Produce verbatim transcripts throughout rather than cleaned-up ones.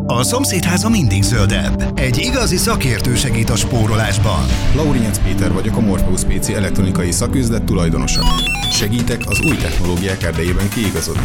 A szomszédháza mindig zöldebb. Egy igazi szakértő segít a spórolásban. Laurinec Péter vagyok, a Morpheus pé cé elektronikai szaküzlet tulajdonosa. Segítek az új technológiák erdejében kiigazodni.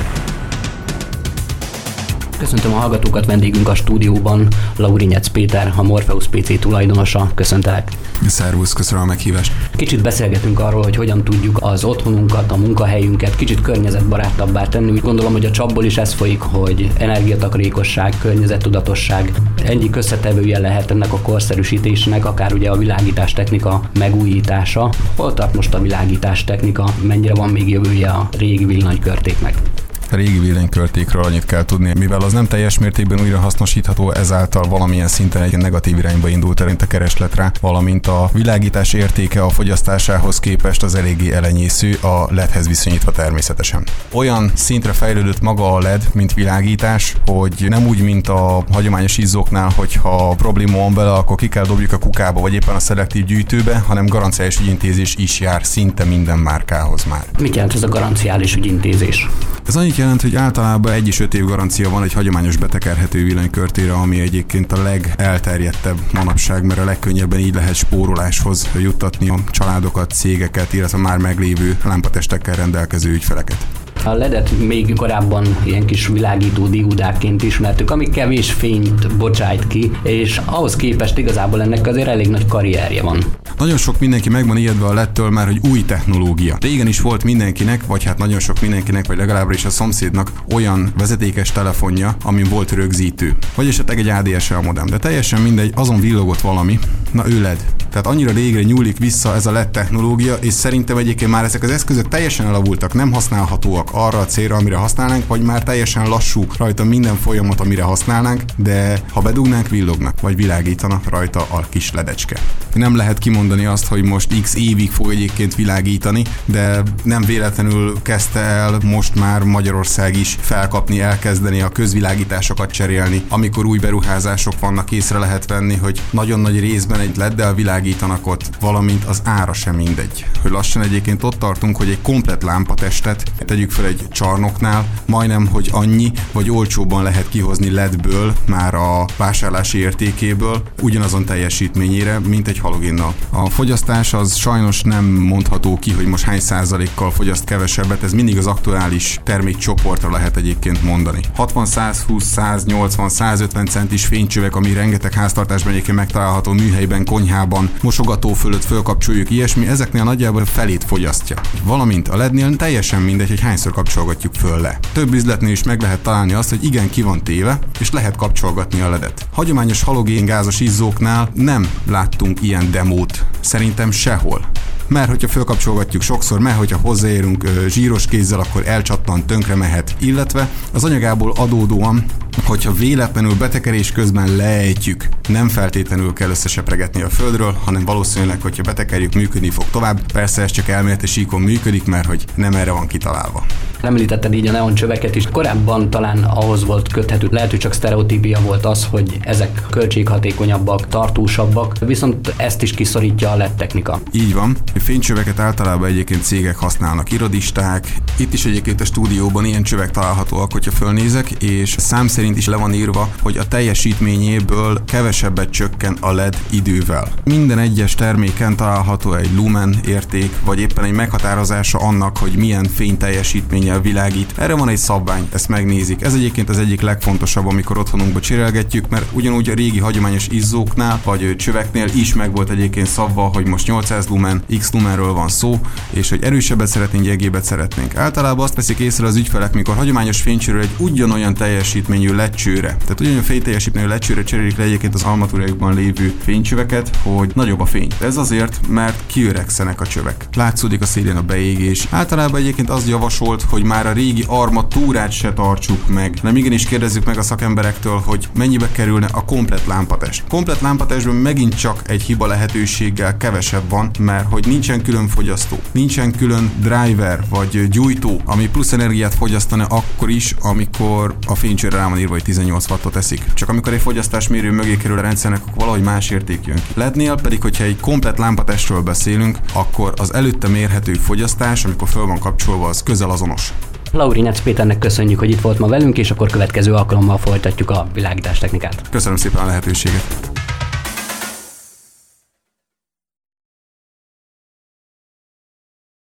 Köszöntöm a hallgatókat, vendégünk a stúdióban Laurinec Péter, a Morpheus pé cé tulajdonosa. Köszöntelek. Szervusz, köszönöm a meghívást. Kicsit beszélgetünk arról, hogy hogyan tudjuk az otthonunkat, a munkahelyünket kicsit környezetbarátabbá tenni. Úgy gondolom, hogy a csapból is ez folyik, hogy energiatakarékosság, környezettudatosság egyik összetevője lehet ennek a korszerűsítésnek, akár ugye a világítás technika megújítása. Hol tart most a világítás technika, mennyire van még jövője a régi villanykörtéknek? A régi villanykörtékről annyit kell tudni, mivel az nem teljes mértékben újrahasznosítható, ezáltal valamilyen szinten egy negatív irányba indult el a kereslet rá, valamint a világítás értéke a fogyasztásához képest az eléggé elenyésző, a el é dé-hez viszonyítva természetesen. Olyan szintre fejlődött maga a el é dé, mint világítás, hogy nem úgy, mint a hagyományos izzóknál, hogyha probléma van vele, akkor ki kell dobjuk a kukába, vagy éppen a szelektív gyűjtőbe, hanem garanciális ügyintézés is jár szinte minden márkához már. Mit jelent ez a garanciális ügyintézés? Ez annyit jelent, hogy általában egy és öt év garancia van egy hagyományos betekerhető villanykörtére, ami egyébként a legelterjedtebb manapság, mert a legkönnyebben így lehet spóroláshoz juttatni a családokat, cégeket, illetve már meglévő lámpatestekkel rendelkező ügyfeleket. A el é dé-et még korábban ilyen kis világító diódákként ismertük, ami kevés fényt bocsájt ki, és ahhoz képest igazából ennek azért elég nagy karrierje van. Nagyon sok mindenki meg van ijedve a el é dé-től már, hogy új technológia. Régen is volt mindenkinek, vagy hát nagyon sok mindenkinek, vagy legalábbis a szomszédnak olyan vezetékes telefonja, amin volt rögzítő. Vagy esetleg egy á dé es el modem, de teljesen mindegy, azon villogott valami, na ő el é dé. Tehát annyira régre nyúlik vissza ez a el é dé technológia, és szerintem egyébként már ezek az eszközök teljesen elavultak, nem használhatóak arra a célra, amire használnánk, vagy már teljesen lassú rajta minden folyamat, amire használnánk, de ha bedugnánk, villognak, vagy világítana rajta a kis ledecske. Nem lehet kimondani azt, hogy most x évig fog egyébként világítani, de nem véletlenül kezdte el most már Magyarország is felkapni, elkezdeni a közvilágításokat cserélni. Amikor új beruházások vannak, észre lehet venni, hogy nagyon nagy részben egy el é dé-del világítanak ott, valamint az ára sem mindegy. Hogy lassan egyébként ott tartunk, hogy egy komplett lámpatestet tegyük fel egy csarnoknál, majdnem, hogy annyi, vagy olcsóbban lehet kihozni el é dé-ből, már a vásárlási értékéből, ugyanazon teljesítményére, mint egy halogénnal. A fogyasztás az sajnos nem mondható ki, hogy most hány százalékkal fogyaszt kevesebbet, ez mindig az aktuális termékcsoportra lehet egyébként mondani. hatvan, százhúsz, száznyolcvan, százötven centis fénycsövek, ami rengeteg háztartásban egyébként megtalálható műhelyben, konyhában, mosogató fölött fölkapcsoljuk, ilyesmi, ezeknél nagyjából felét fogyasztja. Valamint a el é dé-nél teljesen mindegy, hogy hányszor kapcsolgatjuk föl le. Több üzletnél is meg lehet találni azt, hogy igen, ki van téve, és lehet kapcsolgatni a el é dé-t. Hagyományos halogéngázos izzóknál nem láttunk ilyen demót. Szerintem sehol. Mert hogyha fölkapcsolgatjuk sokszor, mert hogyha hozzáérünk ö, zsíros kézzel, akkor elcsattan, tönkre mehet. Illetve az anyagából adódóan, hogyha véletlenül betekerés közben leejtjük, nem feltétlenül kell összesepregetni a földről, hanem valószínűleg, hogyha betekerjük, működni fog tovább. Persze ez csak elméleti síkon működik, mert hogy nem erre van kitalálva. Említetted így a neoncsöveket is. Korábban talán ahhoz volt köthető, lehet, hogy csak sztereotípia volt az, hogy ezek költséghatékonyabbak, tartósabbak, viszont ezt is kiszorítja a el é dé technika. Így van. A fénycsöveket általában egyébként cégek használnak, irodisták. Itt is egyébként a stúdióban ilyen csövek találhatóak, hogyha fölnézek, és szám szerint is le van írva, hogy a teljesítményéből kevesebbet csökken a el é dé idővel. Minden egyes terméken található egy lumen érték, vagy éppen egy meghatározása annak, hogy milyen fényteljesítménnyel világít. Erre van egy szabvány, ezt megnézik. Ez egyébként az egyik legfontosabb, amikor otthonunkba cserélgetjük, mert ugyanúgy a régi hagyományos izzóknál, vagy csöveknél is megvolt egyébként szabva, hogy most nyolcszáz lumen, x lumenről van szó, és hogy erősebbet szeretnénk, gyengébbet szeretnénk. Általában azt veszik észre az ügyfelek, mikor hagyományos fénycsőről egy ugyanolyan teljesítményű el é dé csőre, tehát ugyanolyan fényteljesítményű el é dé csőre cserélik le egyébként az armatúrájukban lévő fénycsöveket, hogy nagyobb a fény. Ez azért, mert kiöregszenek a csövek. Látszódik a szélén a beégés. Általában egyébként az javasolt, hogy már a régi armatúrát se tartsuk meg. Nem igenis kérdezzük meg a szakemberektől, hogy mennyibe kerülne a komplett lámpatest. Komplett lámpatestben megint csak egy hiba lehetőséggel kevesebb van, mert hogy nincsen külön fogyasztó, nincsen külön driver vagy gyújtó, ami plusz energiát fogyasztana akkor is, amikor a fénycsőre rá van írva, hogy tizennyolc wattot eszik. Csak amikor egy fogyasztásmérő mögé kerül a rendszernek, akkor valahogy más érték jön ki. el é dé-nél pedig, hogyha egy komplett lámpatestről beszélünk, akkor az előtte mérhető fogyasztás, amikor föl van kapcsolva, az közel azonos. Laurinec Péternek köszönjük, hogy itt volt ma velünk, és akkor következő alkalommal folytatjuk a világítástechnikát. Köszönöm szépen a lehetőséget.